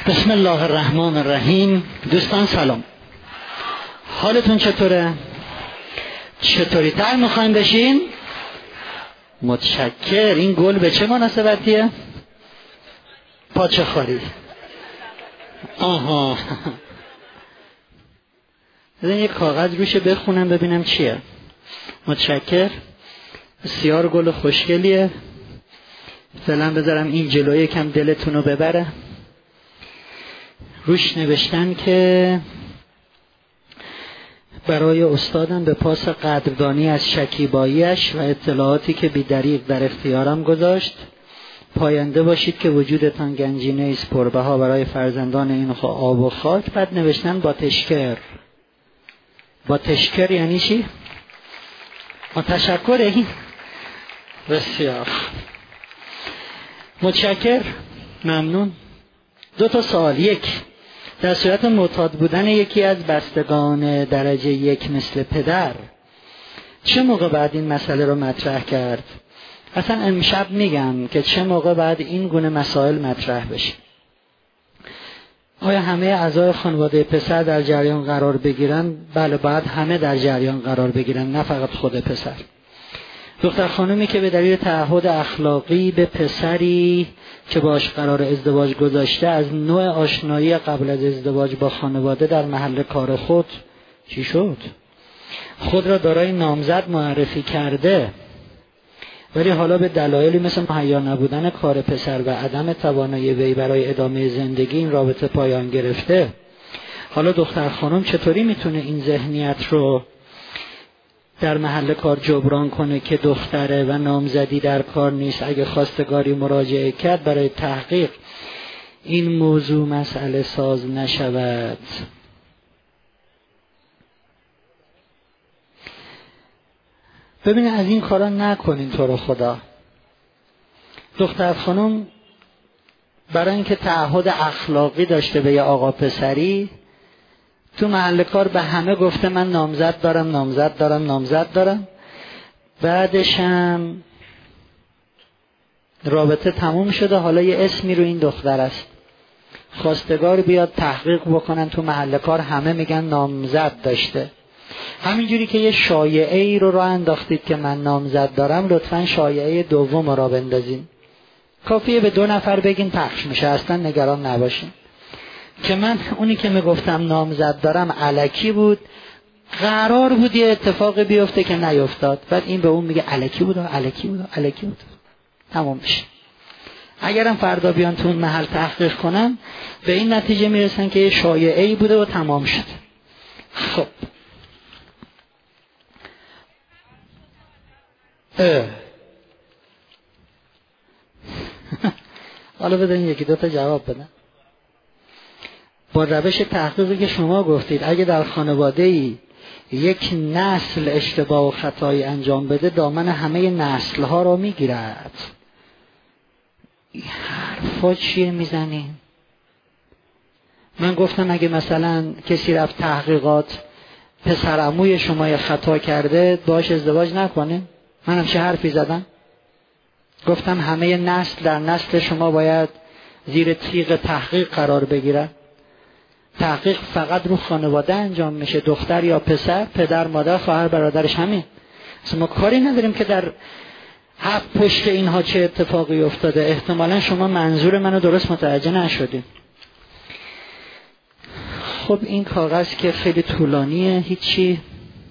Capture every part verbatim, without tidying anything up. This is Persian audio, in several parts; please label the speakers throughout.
Speaker 1: بسم الله الرحمن الرحیم. دوستان سلام، حالتون چطوره؟ چطوری تر میخوایم بشین؟ متشکر. این گل به چه مناسبتیه؟ پاچه خوری. آها، بذارین یک کاغذ روشه بخونم ببینم چیه. متشکر. بسیار گل خوشگلیه. فعلا بذارم این جلوی کم دلتون رو ببره. روش نوشتن که برای استادم به پاس قدردانی از شکیباییش و اطلاعاتی که بی‌دریغ در اختیارم گذاشت، پاینده باشید که وجودتان گنجینه است پربها برای فرزندان این آب و خاک. بعد نوشتن با تشکر. با تشکر یعنی چی؟ با تشکر. این بسیار متشکر، ممنون. دو تا سوال. یک، در صورت معتاد بودن یکی از بستگان درجه یک مثل پدر، چه موقع بعد این مسئله رو مطرح کرد؟ اصلا امشب میگم که چه موقع بعد این گونه مسائل مطرح بشه. آیا همه اعضای خانواده پسر در جریان قرار بگیرن؟ بله، باید همه در جریان قرار بگیرن، نه فقط خود پسر. دختر خانومی که به دلیل تعهد اخلاقی به پسری که باش قرار ازدواج گذاشته از نوع آشنایی قبل از ازدواج با خانواده در محل کار خود چی شد؟ خود را دارای نامزد معرفی کرده، ولی حالا به دلایلی مثل مهیا نبودن کار پسر و عدم توانایی وی برای ادامه زندگی این رابطه پایان گرفته. حالا دختر خانم چطوری میتونه این ذهنیت رو در محل کار جبران کنه که دختره و نامزدی در کار نیست؟ اگه خواستگاری مراجعه کرد برای تحقیق این موضوع مسئله ساز نشود. ببینید، از این کارا نکنین تو رو خدا. دختر خانم برای اینکه تعهد اخلاقی داشته به یه آقا پسری، تو محل کار به همه گفته من نامزد دارم نامزد دارم نامزد دارم. بعدش هم رابطه تموم شده، حالا یه اسمی رو این دختر است، خواستگار بیاد تحقیق بکنن تو محل کار، همه میگن نامزد داشته. همینجوری که یه شایعه ای رو راه انداختید که من نامزد دارم، لطفاً شایعه دوم را بندازین. کافیه به دو نفر بگین پخش میشه، اصلا نگران نباشین که من اونی که میگفتم نامزد دارم الکی بود، قرار بود یه اتفاق بیفته که نیفتاد. بعد این به اون میگه الکی بود الکی بود الکی بود، تمام میشه. اگرم فردا بیان تو اون محل تحقیق کنن، به این نتیجه میرسن که یه شایعه‌ای بوده و تمام شده. خب حالا بدین یکی دوتا جواب بدن. با روش تحقیقی که شما گفتید، اگه در خانواده‌ای یک نسل اشتباه و خطایی انجام بده، دامن همه نسل‌ها رو میگیرد. این حرفا چیه میزنین؟ من گفتم اگه مثلا کسی رفت تحقیقات پسر عموی شما خطا کرده، باش ازدواج نکنه. منم چه حرفی زدم؟ گفتم همه نسل در نسل شما باید زیر تیغ تحقیق قرار بگیرن. تحقیق فقط رو خانواده انجام میشه، دختر یا پسر، پدر مادر خواهر برادرش، همین. اصلا ما کاری نداریم که در حق پشت اینها چه اتفاقی افتاده. احتمالا شما منظور منو درست متوجه نشدید. خب این کاغذ که خیلی طولانیه، هیچی.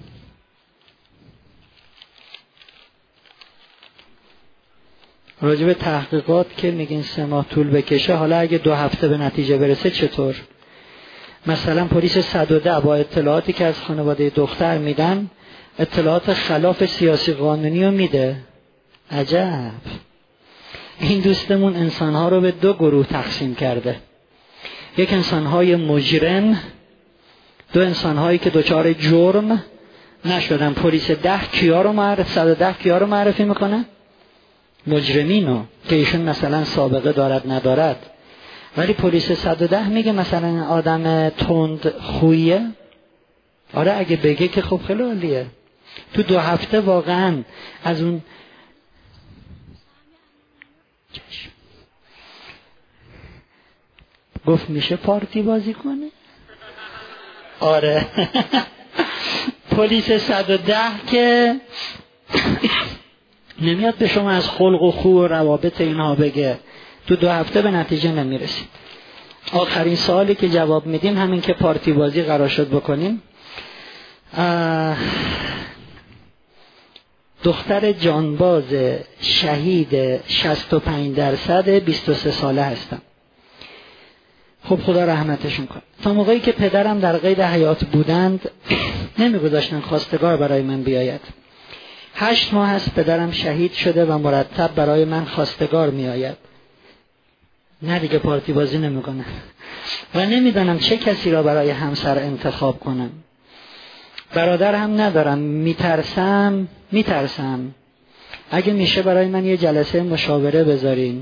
Speaker 1: راجب تحقیقات که میگین سه ماه طول بکشه، حالا اگه دو هفته به نتیجه برسه چطور؟ مثلا پلیس صد و ده با اطلاعاتی که از خانواده دختر میدن، اطلاعات خلاف سیاسی قانونی رو میده. عجب. این دوستمون انسانها رو به دو گروه تقسیم کرده. یک انسانهای مجرم، دو انسانهایی که دچار جرم نشدن. پلیس ده کیا رو معرف صد و ده کیا رو معرفی میکنه؟ مجرمینو که ایشون مثلا سابقه دارد ندارد. ولی پلیس صد و ده میگه مثلا آدم تند خویه. آره اگه بگه که خب خیلی عالیه. تو دو هفته واقعا از اون گفت میشه پارتی بازی کنه؟ آره. پلیس صد و ده که نمیاد به شما از خلق و خو و روابط اینها بگه، تو دو هفته به نتیجه نمیرسید. آخرین سوالی که جواب میدیم همین که پارتی بازی قرار شد بکنیم. دختر جانباز شهید شصت و پنج درصد بیست و سه ساله هستم. خب خدا رحمتشون کنه. تا موقعی که پدرم در قید حیات بودند نمیگذاشتن خواستگار برای من بیاید. هشت ماه است پدرم شهید شده و مرتب برای من خواستگار میآید. نه دیگه پارتی بازی نمیکنه و نمیدانم چه کسی را برای همسر انتخاب کنم. برادر هم ندارم. میترسم میترسم اگه میشه برای من یه جلسه مشاوره بذارین،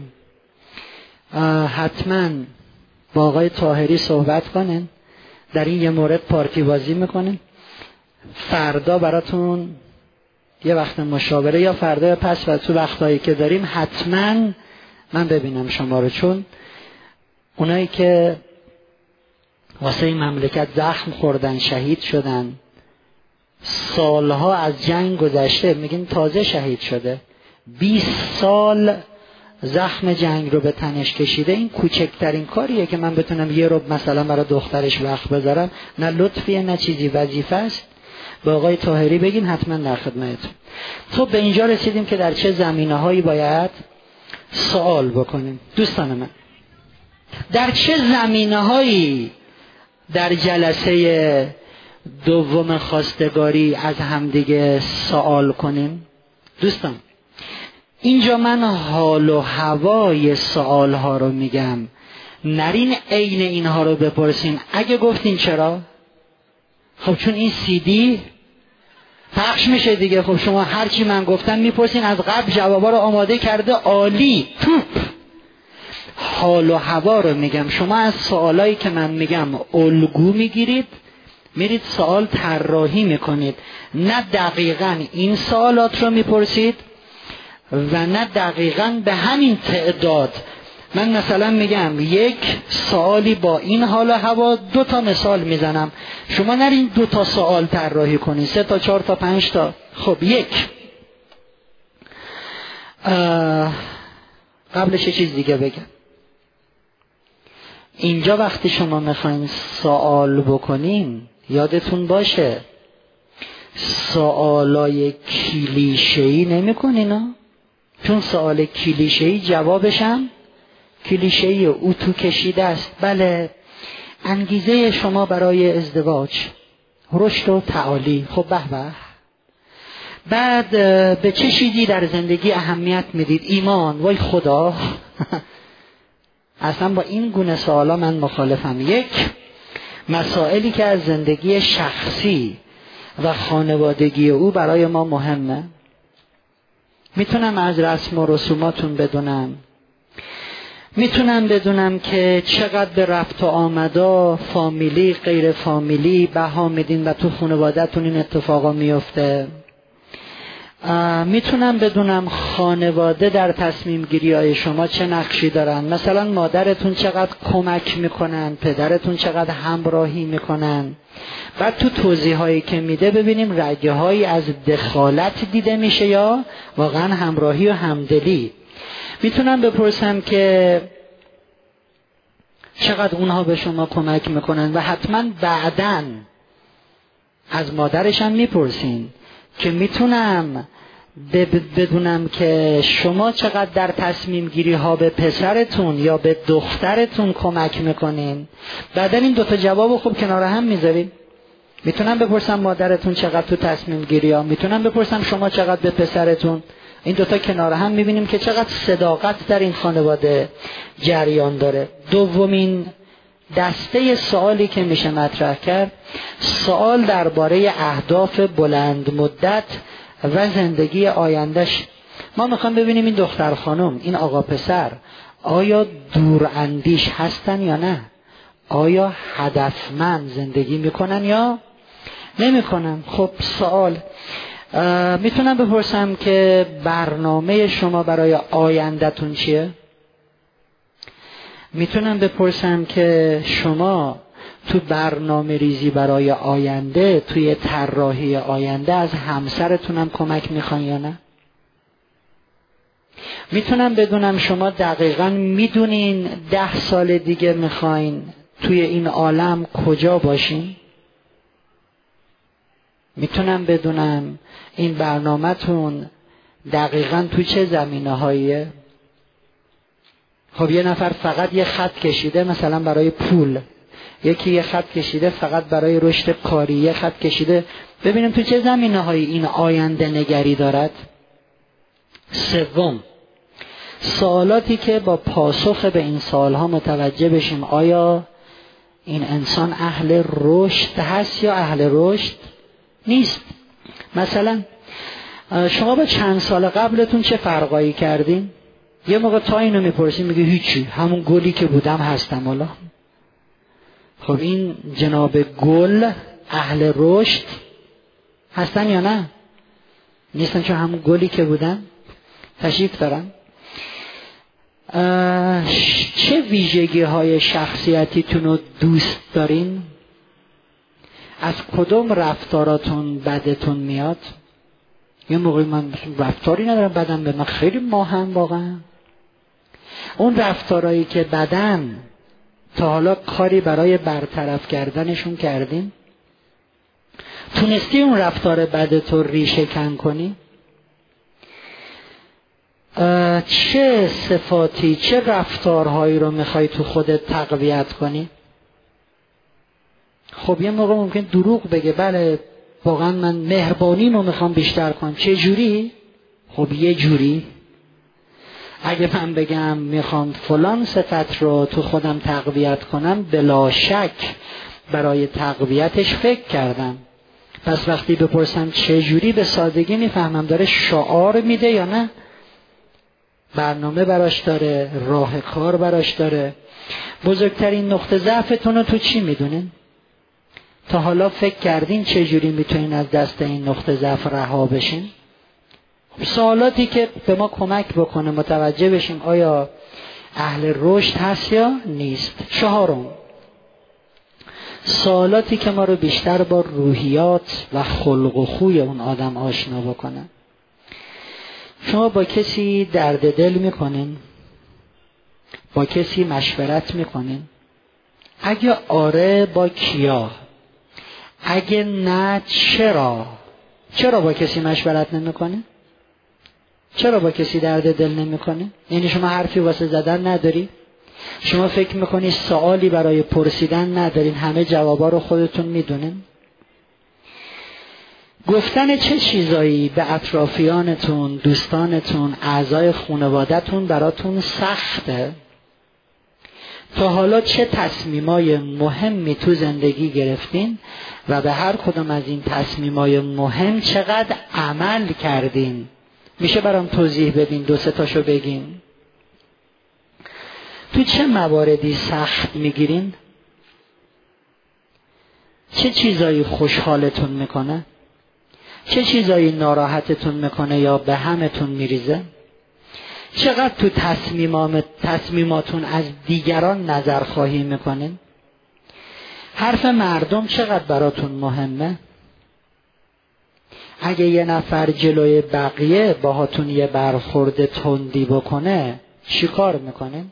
Speaker 1: حتما با آقای طاهری صحبت کنین، در این یه مورد پارتی بازی میکنین. فردا براتون یه وقت مشاوره یا فردا یا پس و تو وقتایی که داریم حتما من ببینم شما رو، چون اونایی که واسه این مملکت زخم خوردن، شهید شدن، سالها از جنگ گذشته، میگین تازه شهید شده، بیست سال زخم جنگ رو به تنش کشیده، این کوچکترین کاریه که من بتونم یه رب مثلا برای دخترش وقت بذارم. نه لطفیه نه چیزی، وظیفه است. به آقای طاهری بگین حتما در خدمتتون. تو به اینجا رسیدیم که در چه زمینه هایی باید سوال بکنیم. دوستان من، در چه زمینه هایی در جلسه دوم خواستگاری از همدیگه سوال کنیم؟ دوستان اینجا من حال و هوای سوال ها رو میگم، نرین عین اینها رو بپرسین. اگه گفتین چرا؟ خب چون این سی دی پخش میشه دیگه. خب شما هرچی من گفتم میپرسین، از قبل جوابا رو آماده کرده، عالی، توپ. حال و هوا رو میگم. شما از سوالایی که من میگم الگو میگیرید، میرید سوال طراحی میکنید، نه دقیقاً این سوالات رو میپرسید و نه دقیقاً به همین تعداد. من مثلا میگم یک سوالی با این حال و هوا، دو تا مثال میزنم، شما نرین دو تا سوال طراحی کنید، سه تا چهار تا پنج تا. خب یک قبلش یه چیز دیگه بگم. اینجا وقتی شما میخواین سوال بکنین یادتون باشه سوالای کلیشه‌ای نمی‌کنین ها، چون سوال کلیشه‌ای جوابش هم کلیشه‌ای، اتو کشیده است. بله، انگیزه شما برای ازدواج رشد و تعالی. خب به به. بعد به چه چیزی در زندگی اهمیت میدید؟ ایمان. وای خدا. اصلا با این گونه سوالا من مخالفم. یک، مسائلی که از زندگی شخصی و خانوادگی او برای ما مهمه. میتونم از رسم و رسوماتون بدونم، میتونم بدونم که چقدر به رفت و آمدا فامیلی غیر فامیلی بها میدین و تو خانواده‌تون این اتفاقا میفته. میتونم بدونم خانواده در تصمیم گیری های شما چه نقشی دارن، مثلا مادرتون چقدر کمک میکنن، پدرتون چقدر همراهی میکنن. بعد تو توضیح هایی که میده ببینیم رگه هایی از دخالت دیده میشه یا واقعا همراهی و همدلی. میتونم بپرسم که چقدر اونها به شما کمک میکنن و حتما بعدن از مادرشم میپرسین که میتونم بدونم که شما چقدر در تصمیم گیری ها به پسرتون یا به دخترتون کمک میکنین. بعدن این دوتا جواب خوب کنار هم میذاریم. میتونم بپرسم مادرتون چقدر تو تصمیم گیری ها، میتونم بپرسم شما چقدر به پسرتون. این دوتا کنار هم میبینیم که چقدر صداقت در این خانواده جریان داره. دومین دسته سوالی که میشه مطرح کرد، سوال درباره اهداف بلند مدت و زندگی آیندهش. ما میخوام ببینیم این دختر خانم، این آقا پسر آیا دوراندیش هستن یا نه، آیا هدفمند زندگی میکنن یا نمیکنن. خب سوال میتونم بپرسم که برنامه شما برای آیندهتون چیه؟ میتونم بپرسم که شما تو برنامه ریزی برای آینده، توی طراحی آینده از همسرتونم کمک میخواین یا نه؟ میتونم بدونم شما دقیقاً میدونین ده سال دیگه میخواین توی این عالم کجا باشین؟ میتونم بدونم این برنامه‌تون دقیقاً تو چه زمینه‌هاییه؟ خب یه نفر فقط یه خط کشیده مثلا برای پول، یکی یه خط کشیده فقط برای رشد کاری، یه خط کشیده. ببینیم تو چه زمینه‌هایی این آینده نگری دارد. سوم، سوالاتی که با پاسخ به این سوالها متوجه بشیم آیا این انسان اهل رشد هست یا اهل رشد نیست. مثلا شما با چند سال قبلتون چه فرقایی کردین؟ یه موقع تا اینو میپرسیم میگه هیچی، همون گلی که بودم هستم. حالا خب این جناب گل اهل رشد هستن یا نه؟ نیستن، چون همون گلی که بودن تشریف دارن. چه ویژگی های شخصیتیتون رو دوست دارین؟ از کدوم رفتاراتون بدتون میاد؟ یه موقعی من رفتاری ندارم بدم به من خیلی ماهم واقعا. اون رفتارهایی که بدن تا حالا کاری برای برطرف کردنشون کردین؟ تونستی اون رفتار بدت رو ریشه کن کنی؟ چه صفاتی، چه رفتارهایی رو میخوای تو خودت تقویت کنی؟ خب یه موقع ممکن دروغ بگه، بله واقعا من مهربانیمو میخوام بیشتر کنم. چه جوری؟ خب یه جوری. اگه من بگم میخوام فلان صفت رو تو خودم تقویت کنم، بلا شک برای تقویتش فکر کردم. پس وقتی بپرسم چه جوری، به سادگی میفهمم داره شعار میده یا نه. برنامه براش داره، راه کار براش داره. بزرگترین نقطه ضعفتون رو تو چی میدونین؟ تا حالا فکر کردین چه جوری میتونین از دست این نقطه ضعف رها بشین؟ سوالاتی که به ما کمک بکنه متوجه بشیم آیا اهل رشد هست یا نیست. چهارم، سوالاتی که ما رو بیشتر با روحیات و خلق و خوی اون آدم آشنا بکنه. شما با کسی درد دل میکنین؟ با کسی مشورت میکنین؟ اگه آره، با کیا؟ اگه نه، چرا؟ چرا با کسی مشورت نمیکنین؟ چرا با کسی درد دل نمیکنین؟ یعنی شما حرفی واسه زدن نداری؟ شما فکر میکنی سوالی برای پرسیدن ندارین؟ همه جوابا رو خودتون میدونین؟ گفتن چه چیزایی به اطرافیانتون، دوستانتون، اعضای خانواده‌تون براتون سخته؟ تا حالا چه تصمیمای مهمی تو زندگی گرفتین و به هر کدوم از این تصمیمای مهم چقدر عمل کردین؟ میشه برام توضیح بدین؟ دو سه تاشو بگین. تو چه مواردی سخت میگیرین؟ چه چیزایی خوشحالتون میکنه؟ چه چیزایی ناراحتتون میکنه یا به همتون میریزه؟ چقدر تو تصمیماتون از دیگران نظرخواهی میکنین؟ حرف مردم چقدر براتون مهمه؟ اگه یه نفر جلوی بقیه باهاتون یه برخورد تندی بکنه چی کار میکنین؟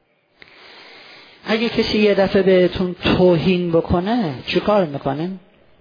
Speaker 1: اگه کسی یه دفعه بهتون توهین بکنه چی کار میکنین؟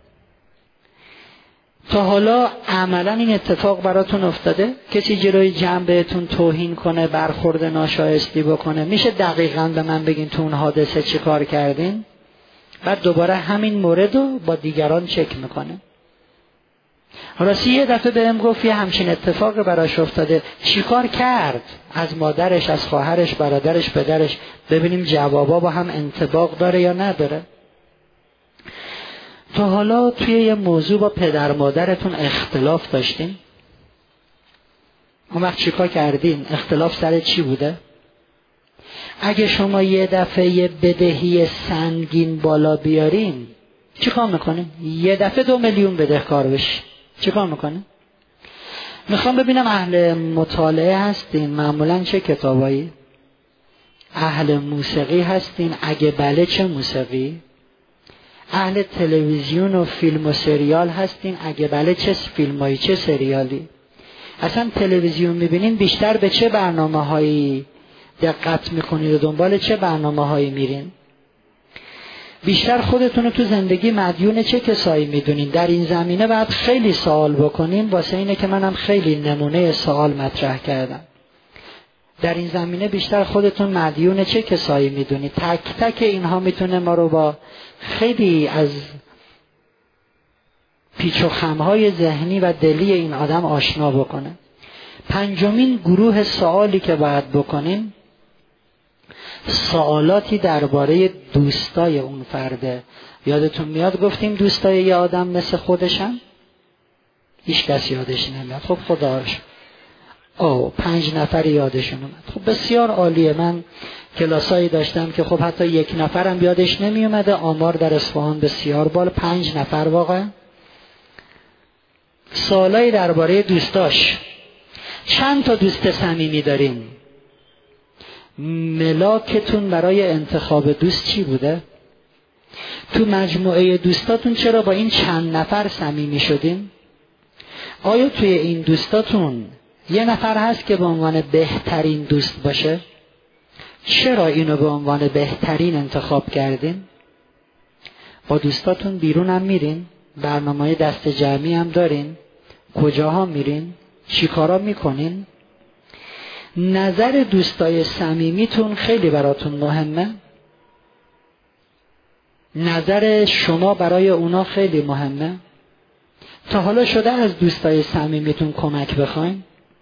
Speaker 1: تا حالا عملا این اتفاق براتون افتاده؟ کسی جلوی جمع بهتون توهین کنه، برخورد ناشایستی بکنه، میشه دقیقاً به من بگین تو اون حادثه چی کار کردین؟ بعد دوباره همین مورد رو با دیگران چک میکنه. راستی یه دفعه بهم گفت یه همچین اتفاق براش افتاده، چی کار کرد؟ از مادرش، از خواهرش، برادرش، پدرش. ببینیم جوابا با هم انطباق داره یا نداره. تا حالا توی یه موضوع با پدر مادرتون اختلاف داشتین؟ اون وقت چیکار کردین؟ اختلاف سر چی بوده؟ اگه شما یه دفعه یه بدهی سنگین بالا بیارین چیکار میکنین؟ یه دفعه دو میلیون بدهکار بشین چیکار میکنین؟ میخوام ببینم اهل مطالعه هستین. معمولا چه کتابایی؟ اهل موسیقی هستین؟ اگه بله چه موسیقی؟ اهل تلویزیون و فیلم و سریال هستین؟ اگه بله چه فیلمایی چه سریالی؟ اصلا تلویزیون میبینین بیشتر به چه برنامه هایی دقت میکنید و دنبال چه برنامه هایی میرین؟ بیشتر خودتون رو تو زندگی مدیون چه کسایی میدونین؟ در این زمینه باید خیلی سوال بکنین، واسه اینه که منم خیلی نمونه سوال مطرح کردم. در این زمینه بیشتر خودتون مدیون چه کسایی میدونید؟ تک تک اینها میتونه ما رو با خیلی از پیچ و خمهای ذهنی و دلی این آدم آشنا بکنه. پنجمین گروه سوالی که باید بکنیم سوالاتی درباره دوستای اون فرده. یادتون میاد گفتیم دوستای یه آدم مثل خودشن؟ هیچ کس یادش نمیاد. خب خداش او پنج نفر یادشون اومد. خب بسیار عالیه. من کلاسایی داشتم که خب حتی یک نفرم یادش نمی اومده. آمار در اصفهان بسیار بالا، پنج نفر واقعا. سوالایی درباره دوستاش. چند تا دوست صمیمی دارین؟ ملاکتون برای انتخاب دوست چی بوده؟ تو مجموعه دوستاتون چرا با این چند نفر صمیمی شدین؟ آیا توی این دوستاتون یه نفر هست که به عنوان بهترین دوست باشه؟ چرا اینو به عنوان بهترین انتخاب کردین؟ با دوستاتون بیرون هم میرین؟ برنامه دست جمعی هم دارین؟ کجاها میرین؟ چی کارا میکنین؟ نظر دوستای صمیمیتون خیلی براتون مهمه؟ نظر شما برای اونا خیلی مهمه؟ تا حالا شده از دوستای صمیمیتون کمک بخواین؟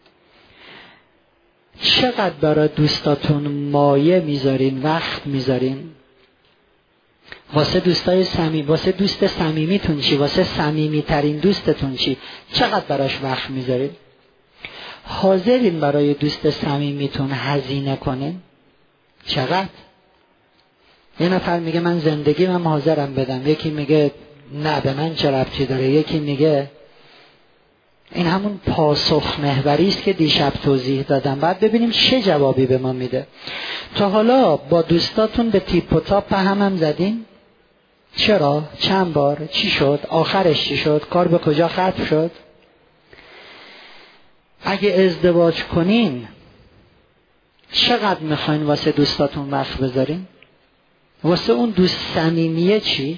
Speaker 1: چقدر برای دوستاتون مایه میذارین، وقت میذارین؟ واسه دوستای صمیمی، واسه دوست صمیمیتون چی؟ واسه صمیمی ترین دوستتون چی؟ چقدر براش وقت میذارین؟ حاضرین برای دوست صمیمیتون هزینه کنین؟ چقدر؟ یه نفر میگه من زندگی من حاضرم بدم، یکی میگه نه به من چه ربطی داره، یکی میگه. این همون پاسخ محوری است که دیشب توضیح دادم. بعد ببینیم چه جوابی به ما میده. تا حالا با دوستاتون به تیپ و تاپ هم هم زدین؟ چرا؟ چند بار؟ چی شد؟ آخرش چی شد؟ کار به کجا ختم شد؟ اگه ازدواج کنین چقدر میخواین واسه دوستاتون وقت بذارین؟ واسه اون دوست صمیمیه چی؟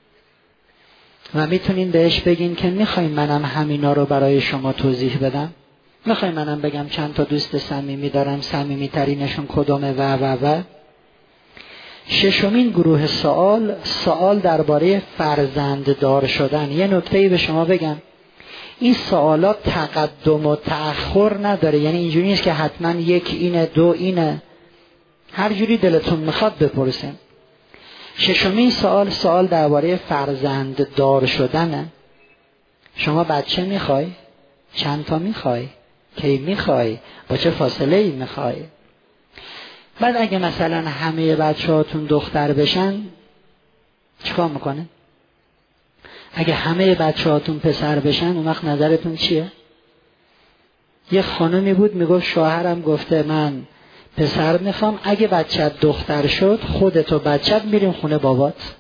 Speaker 1: و میتونین بهش بگین که میخواین منم همینا رو برای شما توضیح بدم؟ میخواین منم بگم چند تا دوست صمیمی دارم، صمیمی ترینشون کدومه و و و ششمین گروه سوال، سوال درباره فرزند دار شدن. یه نکته‌ای به شما بگم، این سوالات تقدم و تأخر نداره. یعنی اینجوری نیست که حتما یک اینه دو اینه، هر جوری دلتون میخواد بپرسین. ششمین سوال، سوال درباره فرزند دار شدنه. شما بچه میخوای؟ چند تا میخوای؟ کی میخوای؟ با چه فاصله ای میخوای؟ بعد اگه مثلا همه بچه هاتون دختر بشن چیکار میکنه؟ اگه همه بچه هاتون پسر بشن اون وقت نظرتون چیه؟ یه خانمی بود میگفت شوهرم گفته من پسر میخوام، اگه بچت دختر شد خودت و بچت میریم خونه بابات.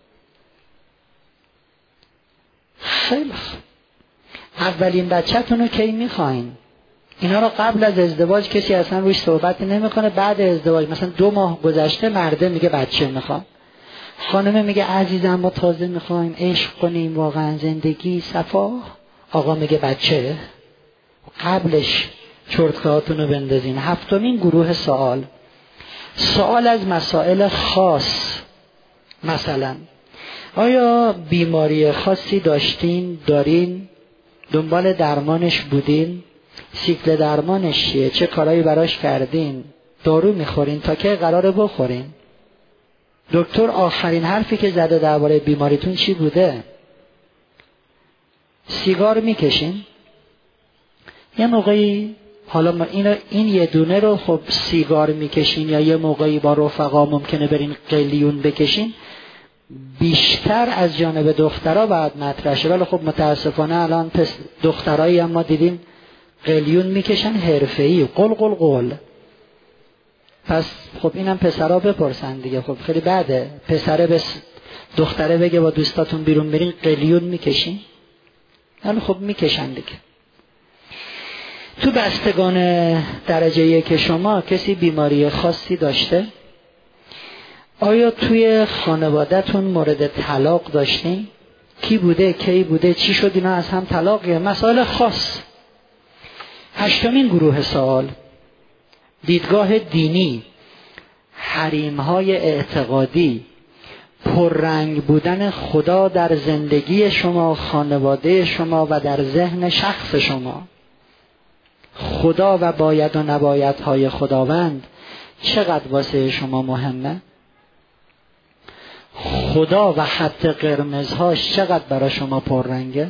Speaker 1: خیلی خوب. اولین بچه‌تون رو کی میخواین؟ اینا رو قبل از ازدواج کسی اصلا روش صحبت نمیکنه. بعد ازدواج مثلا دو ماه گذشته مرده میگه بچه میخوام، خانمه میگه عزیزم ما تازه میخوایم عشق کنیم واقعا زندگی صفا، آقا میگه بچه. قبلش چرتکهاتون رو بندازین. هفتمین گروه سوال، سوال از مسائل خاص. مثلا آیا بیماری خاصی داشتین، دارین، دنبال درمانش بودین، سیکل درمانش چیه، چه کارایی براش کردین، دارو میخورین، تا که قراره بخورین، دکتر آخرین حرفی که زده درباره بیماریتون چی بوده، سیگار میکشین؟ یه موقعی حالا ما این, این یه دونه رو خب سیگار میکشین یا یه موقعی با رفقا ممکنه برین قلیون بکشین، بیشتر از جانب دخترها باید مطرح شه. ولی خب متاسفانه الان پس دخترایی هم ما دیدیم قلیون میکشن حرفه‌ای، قل قل قل. پس خب اینم پسرها بپرسن دیگه. خب خیلی بده پسره به دختره بگه با دوستاتون بیرون برین قلیون میکشین؟ یعنی خب میکشن دیگه. تو بستگان درجه یک شما کسی بیماری خاصی داشته؟ آیا توی خانواده‌تون مورد طلاق داشتین؟ کی بوده؟ کی بوده؟ چی شد اینا از هم طلاق؟ یا مسائل خاص. هشتمین گروه سوال، دیدگاه دینی، حریم‌های اعتقادی، پررنگ بودن خدا در زندگی شما، خانواده شما و در ذهن شخص شما. خدا و باید و نبایدهای خداوند چقدر واسه شما مهمه؟ خدا و خط قرمزهاش چقدر برای شما پررنگه؟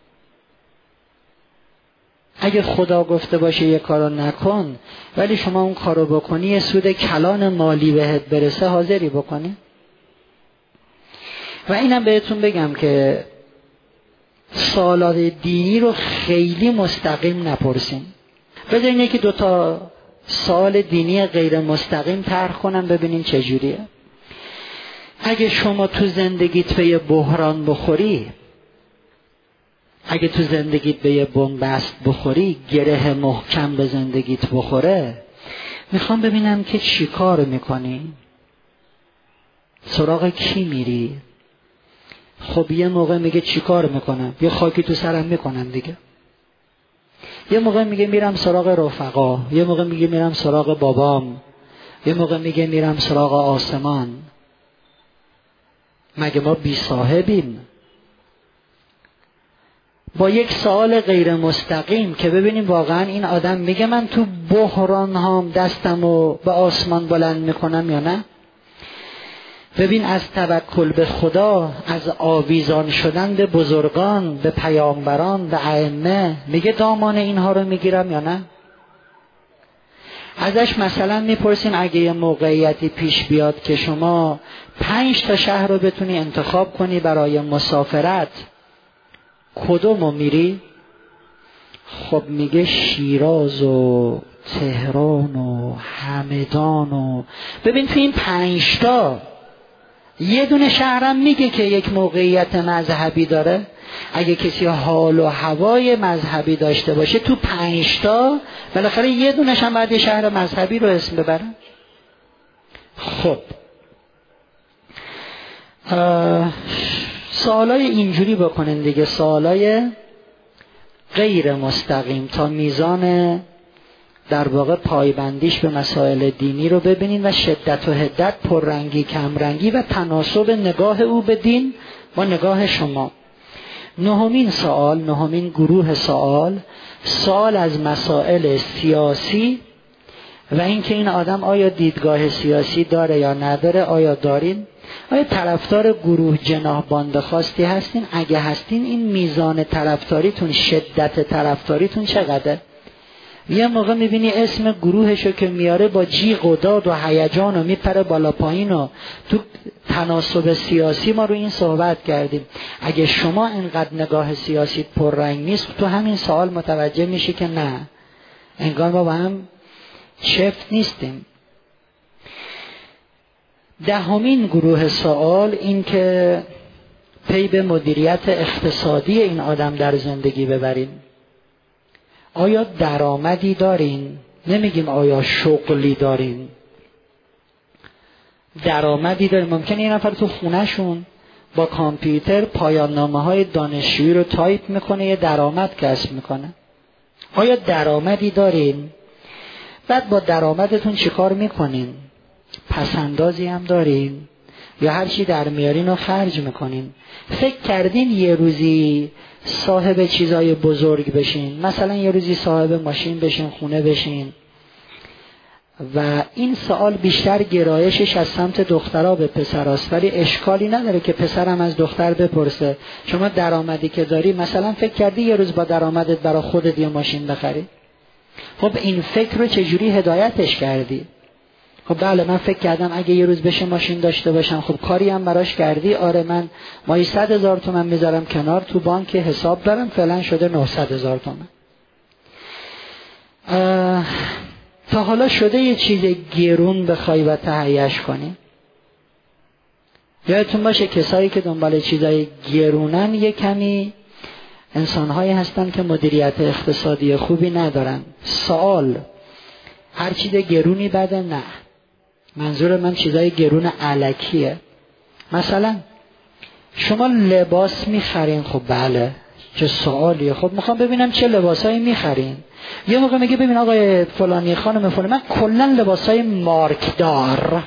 Speaker 1: اگه خدا گفته باشه یه کارو نکن ولی شما اون کارو بکنی سود کلان مالی بهت برسه، حاضری بکنی؟ و اینم بهتون بگم که سوالات دینی رو خیلی مستقیم نپرسین. بذارین یکی دوتا سوال دینی غیر مستقیم طرح کنم ببینین چجوریه. اگه شما تو زندگیت به یه بحران بخوری، اگه تو زندگیت به یه بنبست بخوری، گره محکم به زندگیت بخوره، میخوام ببینم که چی کار میکنی؟ سراغ کی میری؟ خب یه موقع میگه چی کار میکنم؟ یه خاکی تو سرم میکنم دیگه. یه موقع میگه میرم سراغ رفقا، یه موقع میگه میرم سراغ بابام، یه موقع میگه میرم سراغ آسمان. مگه ما بی صاحبیم؟ با یک سوال غیر مستقیم که ببینیم واقعا این آدم میگه من تو بحران هام دستمو به آسمان بلند میکنم یا نه. ببین از توکل به خدا، از آویزان شدن به بزرگان، به پیامبران، به ائمه، میگه دامان اینها رو میگیرم یا نه. ازش مثلا میپرسیم اگه یه موقعیتی پیش بیاد که شما پنج تا شهر رو بتونی انتخاب کنی برای مسافرت، کدومو میری؟ خب میگه شیراز و تهران و همدان و ببین تو این پنج تا یه دونه شهرم میگه که یک موقعیت مذهبی داره. اگه کسی حال و هوای مذهبی داشته باشه تو پنج تا بالاخره یه دونش هم باید یه شهر مذهبی رو اسم ببره. خب سوالای اینجوری بکنین دیگه، سوالای غیر مستقیم تا میزان در واقع پایبندیش به مسائل دینی رو ببینین و شدت و حدت، پررنگی کمرنگی و تناسب نگاه او به دین با نگاه شما. نهمین سوال، نهمین گروه سوال، سوال از مسائل سیاسی و اینکه این آدم آیا دیدگاه سیاسی داره یا نداره. آیا دارین؟ آیا طرفدار گروه جناح باند خاصی هستین؟ اگه هستین این میزان طرفداریتون، شدت طرفداریتون چقدره؟ یه موقع میبینی اسم گروهشو که میاره با جیغ و داد و هیجان و میپره بالا پایین و تو تناسب سیاسی ما رو این صحبت کردیم. اگه شما اینقدر نگاه سیاسی پررنگ نیست تو همین سوال متوجه میشی که نه، انگار ما با هم چفت نیستیم. دهمین گروه سوال این که پی به مدیریت اقتصادی این آدم در زندگی ببرین. آیا درآمدی دارین؟ نمیگیم آیا شغلی دارین. درآمدی دارین. ممکنه این نفر تو خونهشون با کامپیوتر پایان نامه های دانشجویی رو تایپ میکنه، یه درآمد کسب میکنه. آیا درآمدی دارین؟ بعد با درآمدتون چیکار میکنین؟ پسندازی هم دارین یا هر چی در میارین و خرج میکنین؟ فکر کردین یه روزی صاحب چیزای بزرگ بشین؟ مثلا یه روزی صاحب ماشین بشین، خونه بشین. و این سوال بیشتر گرایشش از سمت دخترها به پسراست، ولی اشکالی نداره که پسرم از دختر بپرسه شما درآمدی که داری، مثلا فکر کردی یه روز با درآمدت برای خودت یه ماشین بخری؟ خب این فکر رو چجوری هدایتش کردی؟ خب بله من فکر کردم اگه یه روز بشه ماشین داشته باشم. خب کاری هم براش کردی؟ آره من مایی صد هزار تومن میذارم کنار تو بانک حساب دارم، فعلا شده نهصد هزار تومن. تا حالا شده یه چیز گرون بخوای و تهیه‌اش کنی؟ یادتون باشه کسایی که دنبال چیزای گرونن یه کمی انسان‌هایی هستن که مدیریت اقتصادی خوبی ندارن. سوال، هر چیز گرونی بده؟ نه، منظور من چیزای گرون الکیه. مثلا شما لباس میخرین، خب بله، چه سوالیه، خب میخوام ببینم چه لباسایی میخرین. یه موقع میگه ببین آقای فلانی خانم فلانی من کلا لباسای مارکدار.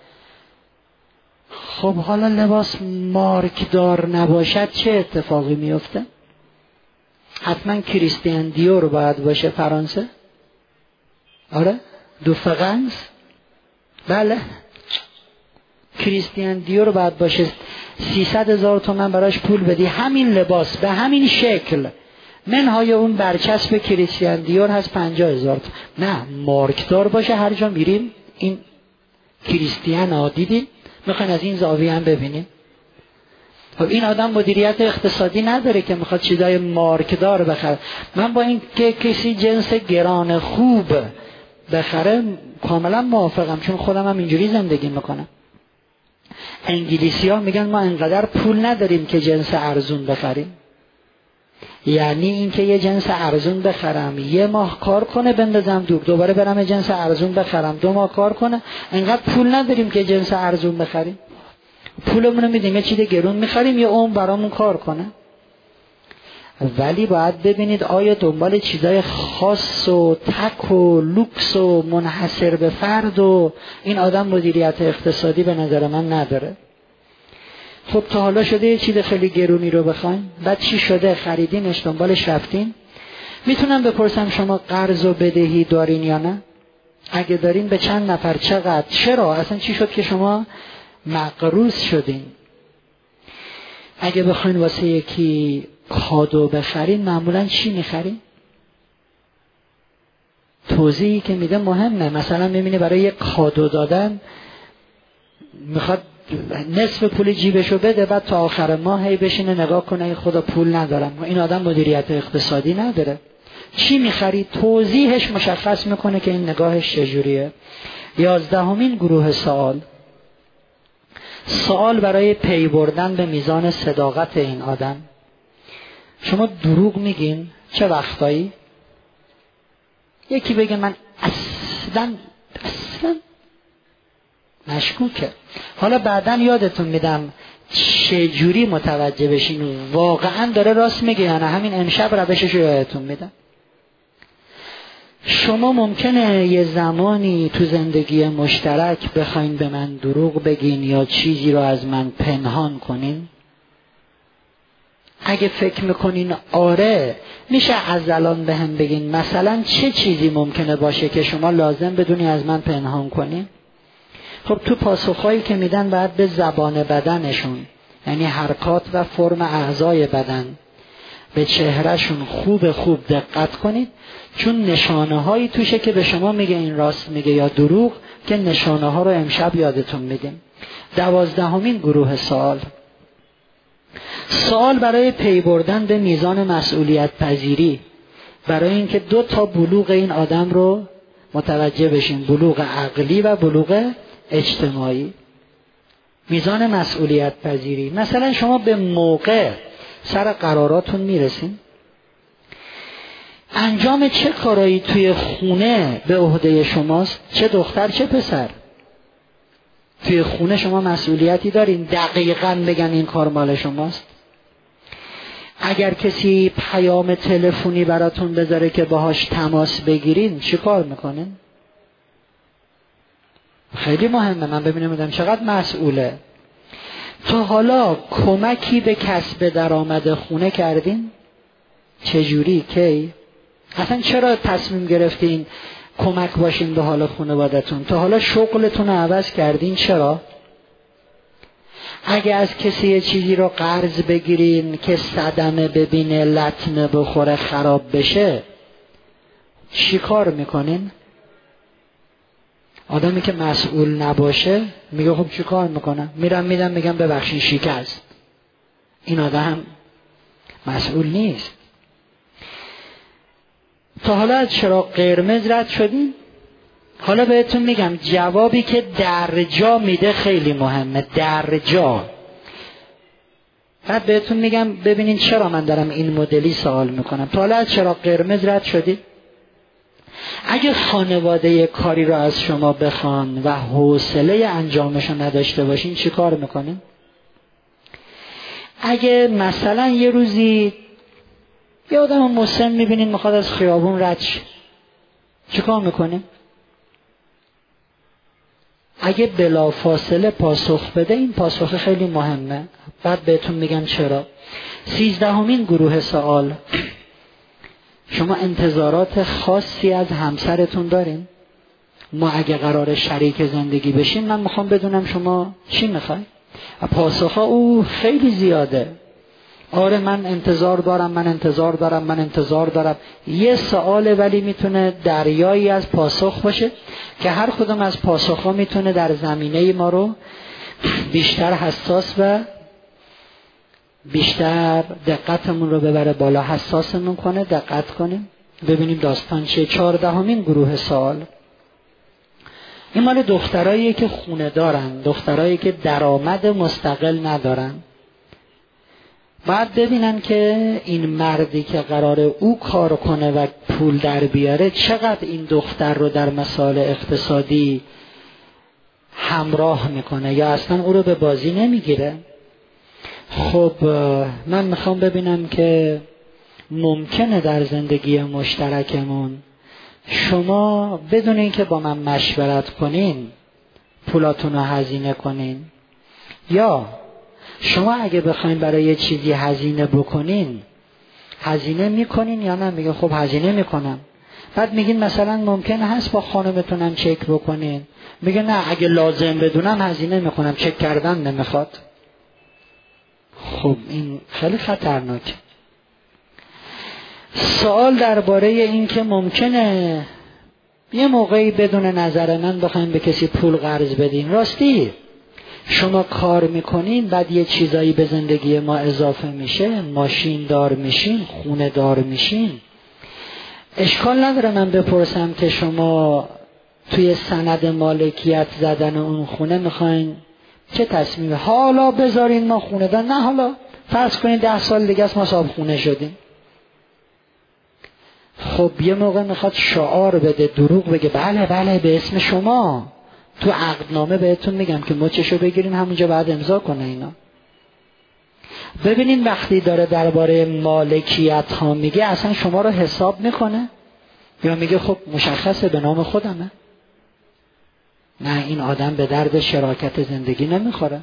Speaker 1: خب حالا لباس مارکدار نباشد چه اتفاقی میفته؟ حتما کریستیان دیور باید باشه فرانسه؟ آره؟ دو فرانس؟ بله، کریستیان دیور باید باشه، سیصد هزار تومن براش پول بدی همین لباس به همین شکل، منهای اون برچسب کریستیان دیور هست پنجاه هزار تومن. نه، مارکدار باشه، هر جا میریم این کریستیان ها دیدیم، میخواین از این زاویه هم ببینیم. خب این آدم مدیریت اقتصادی نداره که میخواد چیزای مارکدار بخره. من با این که کسی جنس گران خوب بخره کاملا موافقم، چون خودم هم اینجوری زندگی میکنم. انگلیسی ها میگن ما انقدر پول نداریم که جنس ارزون بخریم. یعنی این که یه جنس ارزون بخرم، یه ماه کار کنه بندازم دور، دوباره برم جنس ارزون بخرم، دو ماه کار کنه، انقدر پول نداریم که جنس ارزون بخریم. پولمون رو میدیم یه چیز گرون میخریم، یه عمر برامون کار کنه. ولی باید ببینید آیا دنبال چیزای خاص و تک و لوکس و منحصر به فرد و این آدم مدیریت اقتصادی به نظر من نداره. خب تا حالا شده یه چیز خیلی گرونی رو بخواین، بعد چی شده؟ خریدینش، دنبالش رفتین. میتونم بپرسم شما قرض و بدهی دارین یا نه؟ اگه دارین به چند نفر، چقدر، چرا، اصلا چی شد که شما مقروض شدین؟ اگه بخواین واسه یکی کادو بخرین معمولا چی میخرین؟ توضیحی که میده مهمه. مثلا میبینی برای یک کادو دادن میخواد نصف پول جیبشو بده، بعد تا آخر ماه هی بشینه نگاه کنه ای خدا پول ندارم. این آدم مدیریت اقتصادی نداره. چی میخری؟ توضیحش مشخص میکنه که این نگاهش چجوریه. یازدهمین گروه سوال، سوال برای پی بردن به میزان صداقت این آدم. شما دروغ میگین چه وقتایی؟ یکی بگه من اصلا اصلا مشکوکه. حالا بعداً یادتون میدم چجوری متوجه بشین واقعاً داره راست میگه یا نه. همین امشب روشش رو یادتون میدم. شما ممکنه یه زمانی تو زندگی مشترک بخواین به من دروغ بگین یا چیزی رو از من پنهان کنین. اگه فکر میکنین آره، میشه از الان به هم بگین مثلا چه چیزی ممکنه باشه که شما لازم بدونی از من پنهان کنین. خب تو پاسخهایی که میدن باید به زبان بدنشون، یعنی حرکات و فرم اعضای بدن، به چهرهشون خوب خوب دقت کنید، چون نشانه هایی توشه که به شما میگه این راست میگه یا دروغ، که نشانه ها رو امشب یادتون میدیم. دوازدهمین گروه سوال، سوال برای پی بردن به میزان مسئولیت پذیری، برای اینکه دو تا بلوغ این آدم رو متوجه بشین، بلوغ عقلی و بلوغ اجتماعی. میزان مسئولیت پذیری، مثلا شما به موقع سر قراراتون میرسین؟ انجام چه کارایی توی خونه به عهده شماست؟ چه دختر چه پسر؟ توی خونه شما مسئولیتی دارین دقیقاً بگن این کار مال شماست؟ اگر کسی پیام تلفنی براتون بذاره که باهاش تماس بگیرین چی کار میکنین؟ خیلی مهمه من ببینم بودم چقدر مسئوله. تا حالا کمکی به کسب درآمد خونه کردین؟ چجوری؟ کی؟ اصلا چرا تصمیم گرفتین کمک باشین به حال خانوادتون؟ تا حالا شغلتون رو عوض کردین؟ چرا؟ اگه از کسی یه چیزی رو قرض بگیرین که صدمه ببینه، لطمه بخوره، خراب بشه، چی کار میکنین؟ آدمی که مسئول نباشه میگه خب چی کار میکنم؟ میرم میدم میگم ببخشید شکست. این آدم مسئول نیست. تا حالا از چراغ قرمز رد شدین؟ حالا بهتون میگم جوابی که در جا میده خیلی مهمه، در جا. بعد بهتون میگم ببینین چرا من دارم این مدلی سوال میکنم. تا حالا از چراغ قرمز رد شدید؟ اگه خانواده کاری رو از شما بخوان و حوصله انجامش رو نداشته باشین چی کار میکنین؟ اگه مثلا یه روزی یه آدم مسن میبینین میخواد از خیابون رد شه، چی کار میکنین؟ اگه بلافاصله پاسخ بده، این پاسخ خیلی مهمه. بعد بهتون میگم چرا. سیزدهمین گروه سوال، شما انتظارات خاصی از همسرتون دارین؟ ما اگه قرار شریک زندگی بشین من میخوام بدونم شما چی میخوای؟ پاسخ او خیلی زیاده. آره من انتظار دارم، من انتظار دارم، من انتظار دارم. یه سواله ولی میتونه دریایی از پاسخ باشه که هر کدوم از پاسخها میتونه در زمینه ما رو بیشتر حساس و بیشتر دقتمون رو ببره بالا. حساسمون کنه، دقت کنیم ببینیم داستان چیه. چهاردهمین گروه سوال، این مال دخترایی که خونه دارن، دخترایی که درآمد مستقل ندارن. بعد ببینن که این مردی که قراره او کار کنه و پول در بیاره چقدر این دختر رو در مسائل اقتصادی همراه میکنه یا اصلا او رو به بازی نمیگیره. خب من میخوام ببینم که ممکنه در زندگی مشترکمون شما بدون اینکه با من مشورت کنین پولاتون رو هزینه کنین، یا شما اگه بخواین برای یه چیزی هزینه بکنین هزینه میکنین یا نه؟ میگه خب هزینه میکنم. بعد میگین مثلا ممکنه هست با خانمتونم چک بکنین، میگه نه اگه لازم بدونم هزینه میکنم، چک کردن نمیخواد. خب این خیلی خطرناکه. سوال درباره این که ممکنه یه موقعی بدون نظر من بخواین به کسی پول قرض بدین. راستی شما کار میکنین بعد یه چیزایی به زندگی ما اضافه میشه، ماشین دار میشین، خونه دار میشین، اشکال نداره من بپرسم که شما توی سند مالکیت زدن اون خونه میخواین چه تصمیمه؟ حالا بذارین ما خونه دار، نه حالا فرض کنین ده سال دیگه است ما صاحب خونه شدیم. خب یه موقع میخواد شعار بده، دروغ بگه، بله بله به اسم شما، تو عقدنامه بهتون میگم که مچشو بگیرین همونجا بعد امضا کنه اینا. ببینین وقتی داره درباره مالکیت ها میگه اصلا شما رو حساب میکنه یا میگه خب مشخصه به نام خودمه؟ نه، این آدم به درد شراکت زندگی نمیخوره.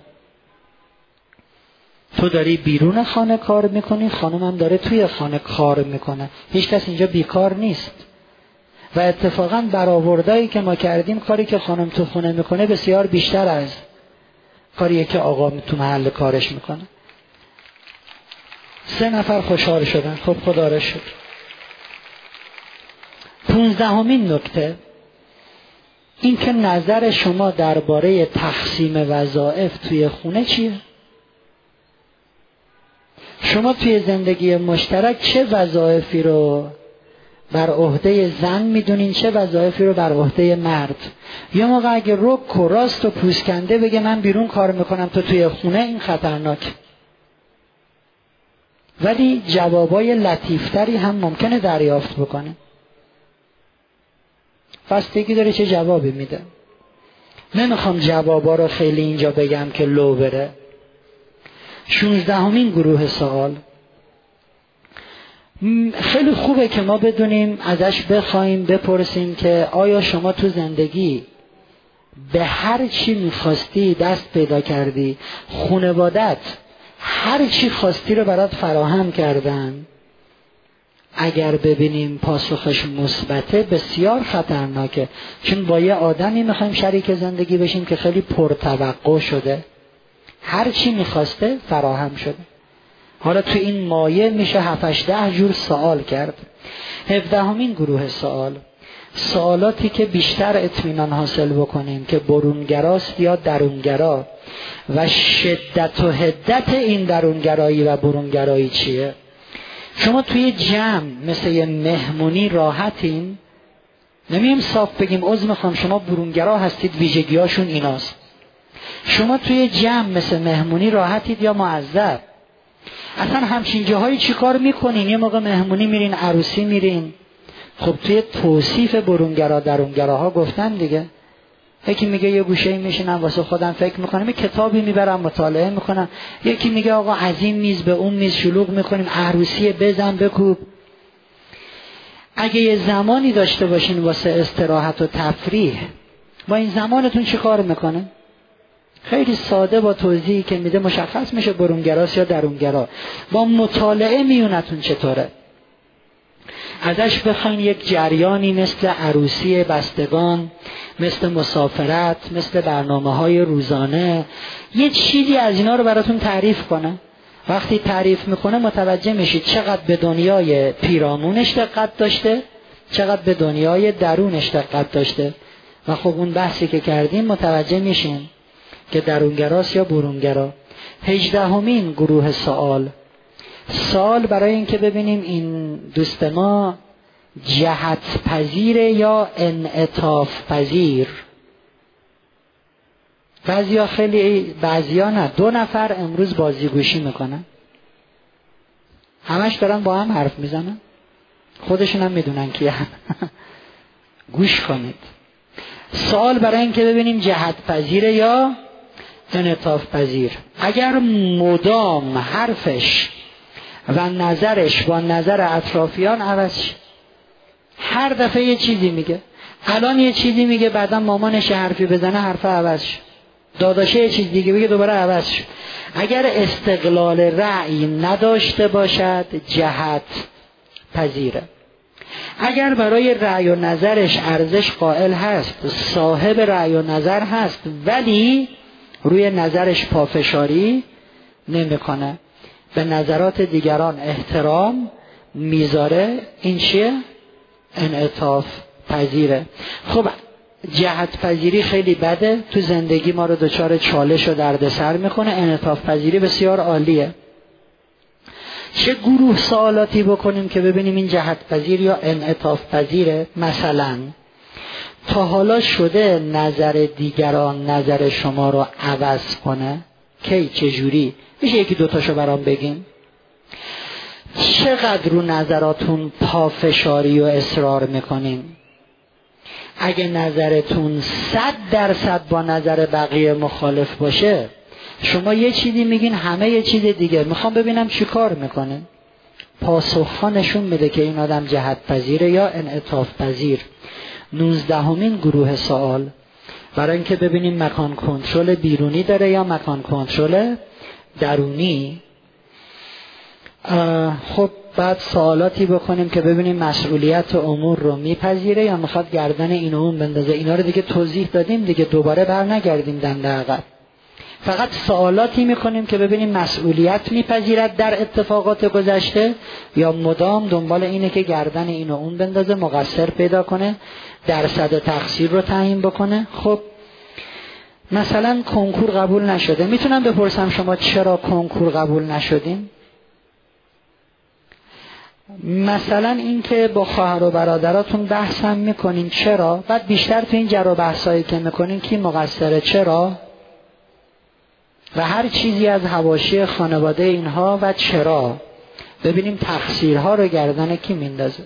Speaker 1: تو داری بیرون خانه کار میکنی، خانمم داره توی خانه کار میکنه، هیچ کس اینجا بیکار نیست. و اتفاقا برآوردایی که ما کردیم کاری که خانم تو خونه میکنه بسیار بیشتر از کاریه که آقا تو محل کارش میکنه. سه نفر خوشحال شدن. خب خدا را شکر. پونزدهمین نکته، این که نظر شما درباره تقسیم وظایف توی خونه چیه؟ شما توی زندگی مشترک چه وظایفی رو بر عهده زن میدونین، چه وظایفی رو بر عهده مرد؟ یه موقع اگه رک و راست و پوسکنده بگه من بیرون کار میکنم تو توی خونه، این خطرناک. ولی جوابای لطیفتری هم ممکنه دریافت بکنه. بستگی داره چه جوابی میده. نمیخوام جوابا رو خیلی اینجا بگم که لو بره. شونزدهمین گروه سوال، خیلی خوبه که ما بدونیم ازش بخوایم بپرسیم که آیا شما تو زندگی به هر چی میخواستی دست پیدا کردی؟ خانوادت هر چی خواستی رو برات فراهم کردن؟ اگر ببینیم پاسخش مثبته بسیار خطرناکه، چون با یه آدمی میخوایم شریک زندگی بشیم که خیلی پرتوقع شده، هر چی میخواسته فراهم شده. حالا تو این مایه میشه هفتش ده جور سوال کرد. هفدهمین گروه سوال، سوالاتی که بیشتر اطمینان حاصل بکنیم که برونگراست یا درونگرا و شدت و حدت این درونگرایی و برونگرایی چیه. شما توی جمع مثل یه مهمونی راحتین نمیم صاف بگیم عذر میخوام شما برونگرا هستید، ویژگیاشون ایناست. شما توی جمع مثل مهمونی راحتید یا معذب؟ اصلا همچین جاهایی چی کار میکنین؟ یه موقع مهمونی میرین، عروسی میرین. خب توی توصیف برونگرا درونگراها گفتن دیگه. یکی میگه یه گوشه میشینم واسه خودم فکر میکنم، یه کتابی میبرم مطالعه میکنم. یکی میگه آقا از این میز به اون میز شلوغ میکنیم، عروسی بزن بکوب. اگه یه زمانی داشته باشین واسه استراحت و تفریح، با این زمانتون چی کار میکنه؟ خیلی ساده با توضیحی که میده مشخص میشه برونگراست یا درونگرا. با مطالعه میونتون چطوره؟ ازش بخواین یک جریانی مثل عروسی بستگان، مثل مسافرت، مثل برنامه‌های روزانه، یه چیزی از اینا رو براتون تعریف کنه. وقتی تعریف میکنه متوجه میشید چقدر به دنیای پیرامونش دقت داشته، چقدر به دنیای درونش دقت داشته. و خب اون بحثی که کردیم متوجه میشین که درونگراست یا برونگرا. هجدهمین گروه سوال، سوال برای این که ببینیم این دوست ما جهت پذیره یا انعطاف پذیر. بعضیا خیلی، بعضیا نه، دو نفر امروز بازیگوشی میکنن، همش دارن با هم حرف میزنن، خودشون هم میدونن کیه. گوش کنید. سوال برای این که ببینیم جهت پذیره یا انعطاف پذیر. اگر مدام حرفش و نظرش با نظر اطرافیان عوض شه، هر دفعه یه چیزی میگه، الان یه چیزی میگه بعدا مامانش حرفی بزنه حرف عوض شه، داداشه یه چیز دیگه بگه دوباره عوض شه. اگر استقلال رأی نداشته باشد جهت پذیره. اگر برای رأی و نظرش ارزش قائل هست، صاحب رأی و نظر هست، ولی روی نظرش پافشاری نمیکنه، به نظرات دیگران احترام میذاره، این چیه؟ انعطاف پذیره. خب جهت پذیری خیلی بده، تو زندگی ما رو دچار چالش و دردسر میکنه. انعطاف پذیری بسیار عالیه. چه گروه سوالاتی بکنیم که ببینیم این جهت پذیر یا انعطاف پذیره؟ مثلا تا حالا شده نظر دیگران نظر شما رو عوض کنه؟ کی؟ چجوری؟ میشه یکی دوتاشو برام بگین؟ چقدر رو نظراتون پافشاری و اصرار میکنین؟ اگه نظرتون صد درصد با نظر بقیه مخالف باشه، شما یه چیزی میگین همه یه چیز دیگه. میخوام ببینم چی کار میکنه. پاسخها نشون میده که این آدم جهت پذیره یا انعطاف پذیر. نوزدهمین گروه سوال، برای اینکه ببینیم مکان کنترل بیرونی داره یا مکان کنترل درونی. خب بعد سوالاتی بکنیم که ببینیم مسئولیت امور رو میپذیره یا میخواد گردن این و اون بندازه. اینا رو دیگه توضیح دادیم دیگه، دوباره بر نگردیم دنده عقب. فقط سوالاتی میکنیم که ببینیم مسئولیت میپذیرد در اتفاقات گذشته یا مدام دنبال اینه که گردن این و اون بندازه، مقصر پیدا کنه، درصد تقصیر رو تعیین بکنه. خب مثلا کنکور قبول نشده، میتونم بپرسم شما چرا کنکور قبول نشدین؟ مثلا این که با خواهر و برادراتون بحث هم میکنین، چرا؟ بعد بیشتر تو این جر و بحثایی که میکنین کی مقصره، چرا؟ و هر چیزی از حواشی خانواده اینها و چرا. ببینیم تقصیرها رو گردن کی میندازه.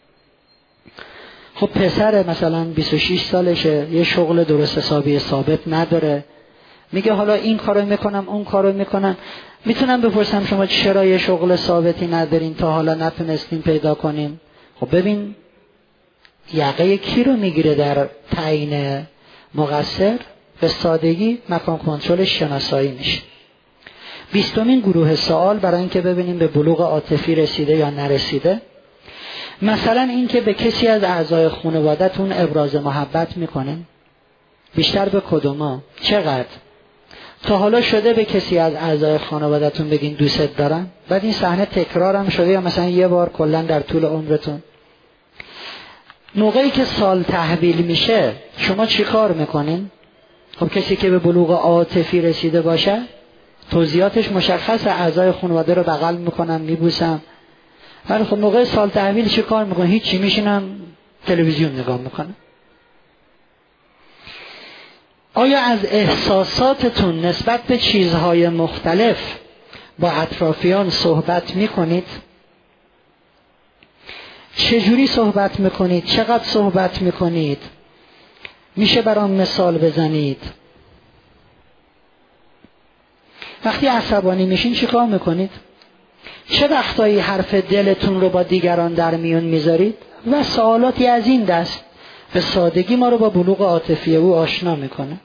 Speaker 1: خب پسر مثلا بیست و شش سالشه، یه شغل درست حسابی ثابت نداره، میگه حالا این کارو میکنم اون کارو میکنم. میتونم بپرسم شما چرا یه شغل ثابتی ندارین، تا حالا نتونستین پیدا کنین؟ خب ببین یقه کی رو میگیره در تعیین مقصر؟ به سادگی مکان کنترلش شناسایی میشه. بیستمین گروه سوال، برای اینکه ببینیم به بلوغ عاطفی رسیده یا نرسیده. مثلا این که به کسی از اعضای خانواده‌تون ابراز محبت میکنن، بیشتر به کدوما؟ چقدر؟ تا حالا شده به کسی از اعضای خانواده‌تون بگین دوست دارم؟ بعد این صحنه تکرار هم شده یا مثلا یه بار کلا در طول عمرتون؟ موقعی که سال تحویل میشه شما چی کار میکنین؟ خب کسی که به بلوغ عاطفی رسیده باشه توضیحاتش مشخصه، اعضای خانواده رو بغل میکنم میبوسم. ولی خب موقع سال تحویل چی کار میکنن؟ هیچی، میشینن تلویزیون نگاه میکنه. آیا از احساساتتون نسبت به چیزهای مختلف با اطرافیان صحبت میکنید؟ چجوری صحبت میکنید؟ چقدر صحبت میکنید؟ میشه برام مثال بزنید؟ وقتی عصبانی میشین چیکار میکنید؟ چه وقتایی حرف دلتون رو با دیگران در میون میذارید؟ و سوالاتی از این دست به سادگی ما رو با بلوغ عاطفی او آشنا میکنه.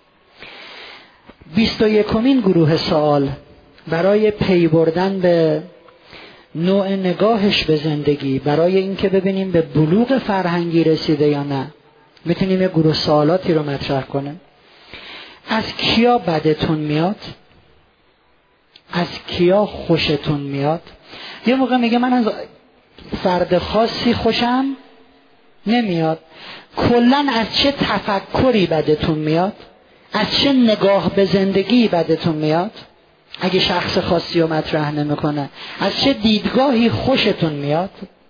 Speaker 1: بیست و یکمین گروه سوال برای پی بردن به نوع نگاهش به زندگی، برای اینکه ببینیم به بلوغ فرهنگی رسیده یا نه، میتونیم یه گروه سوالاتی رو مطرح کنیم. از کیا بدتون میاد؟ از کیا خوشتون میاد؟ یه موقع میگه من از فرد خاصی خوشم نمیاد. کلن از چه تفکری بدتون میاد؟ از چه نگاه به زندگی بدتون میاد؟ اگه شخص خاصی رو مطرح نمیکنه، از چه دیدگاهی خوشتون میاد؟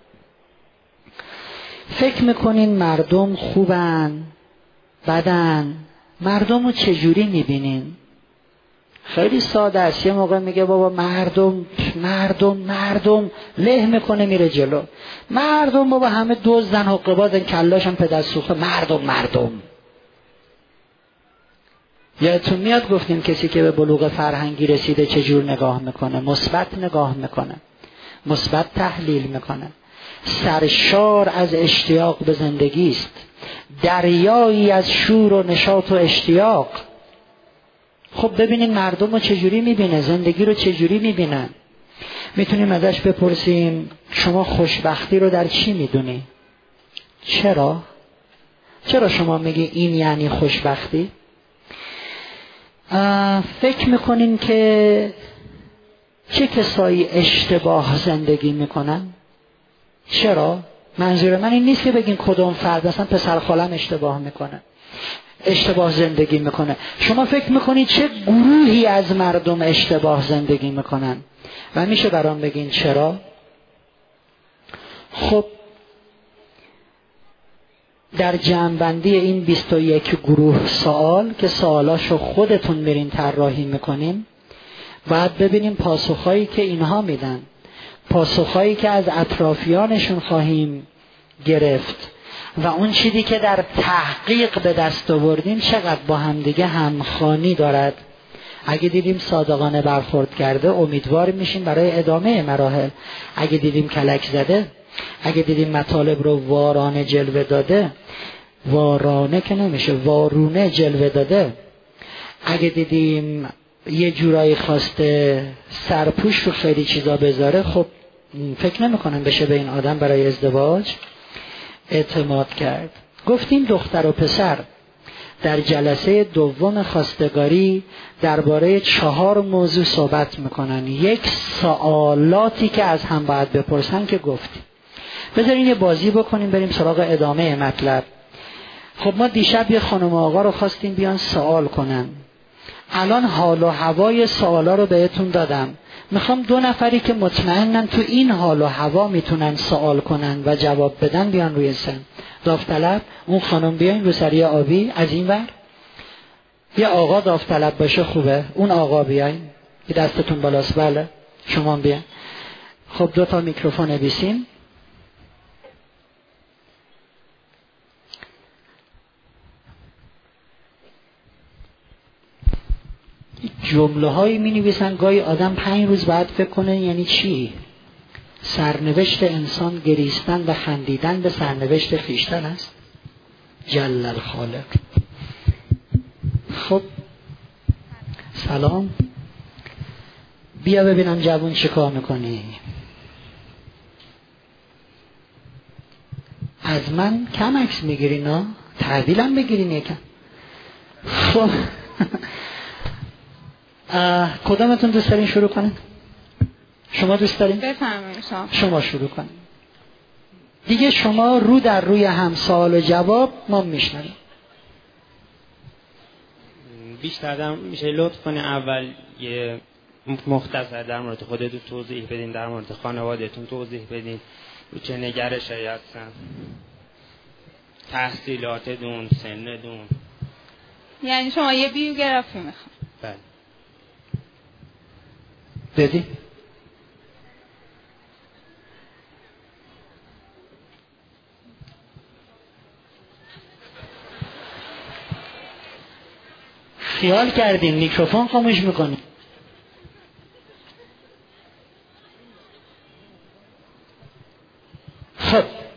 Speaker 1: فکر میکنین مردم خوبن بدن؟ مردم رو چجوری میبینین؟ خیلی ساده است. یه موقع میگه بابا مردم مردم مردم له میکنه میره جلو. مردم بابا همه دزدن حقه بازن کلاشم پدر سوخته. مردم مردم یادتون میاد گفتیم کسی که به بلوغ فرهنگی رسیده چجور نگاه میکنه؟ مثبت نگاه میکنه، مثبت تحلیل میکنه، سرشار از اشتیاق به زندگی است، دریایی از شور و نشاط و اشتیاق. خب ببینین مردم رو چجوری میبینه، زندگی رو چجوری میبینن. میتونیم ازش بپرسیم شما خوشبختی رو در چی میدونی؟ چرا؟ چرا شما میگی این یعنی خوشبختی؟ فکر میکنین که چه کسایی اشتباه زندگی میکنن؟ چرا؟ منظور من این نیست که بگین کدوم فرد، مثلا پسر خالم اشتباه میکنه، اشتباه زندگی میکنه. شما فکر میکنید چه گروهی از مردم اشتباه زندگی میکنن و میشه برام بگین چرا؟ خب در جمع‌بندی این بیست و یک گروه سوال که سوالاشو خودتون میرین طراحی میکنین، باید ببینیم پاسخهایی که اینها میدن، پاسخهایی که از اطرافیانشون خواهیم گرفت و اون چیزی که در تحقیق به دست آوردیم چقدر با همدیگه همخوانی دارد. اگه دیدیم صادقانه برخورد کرده امیدوار میشیم برای ادامه مراحل. اگه دیدیم کلک زده، اگه دیدیم مطالب رو وارانه جلوه داده، وارانه که نمیشه، وارونه جلوه داده، اگه دیدیم یه جورایی خواسته سرپوش رو خیلی چیزا بذاره، خب فکر نمی کنم بشه به این آدم برای ازدواج اعتماد کرد. گفتیم دختر و پسر در جلسه دوم خواستگاری درباره چهار موضوع صحبت میکنن. یک سوالاتی که از هم باید بپرسن که گفتیم. بذارین یه بازی بکنیم بریم سراغ ادامه مطلب. خب ما دیشب یه خانم آقا رو خواستیم بیان سوال کنن. الان حال و هوای سوالا رو بهتون دادم. میخوام دو نفری که مطمئنن تو این حال و هوا میتونن سوال کنن و جواب بدن بیان روی سن. داوطلب اون خانم بیاین رو سری آبی از این ور. یه آقا داوطلب باشه خوبه. اون آقا بیاین. یه دستتون بالاست. بله شما بیاین. خب دو تا میکروفون نبیسیم. جمله هایی می نویسن گاهی آدم پنج روز بعد فکر کنه یعنی چی؟ سرنوشت انسان گریستن و خندیدن به سرنوشت خویشتن است. جل الخالق. خب سلام، بیا ببینم جوون چی کار میکنی. از من کم عکس میگیری نه؟ تحویلم بگیرین یکم. خب کدامتون دوست دارین شروع کنین؟ شما دوست دارین؟
Speaker 2: بفرمایید شما.
Speaker 1: شما شروع کنین. دیگه شما رو در روی هم سوال و جواب ما میشنویم.
Speaker 3: بیشتر در میشه لطف کنه اول یه مختصر در مورد خودتون توضیح بدین، در مورد خانوادهتون توضیح بدین، رو چه نگرشی هستن. تحصیلات دون، سن دون.
Speaker 2: یعنی شما یه بیوگرافی میخوام؟
Speaker 3: بله.
Speaker 1: بدی؟ خیال کردین میکروفون خاموش میکنی. خب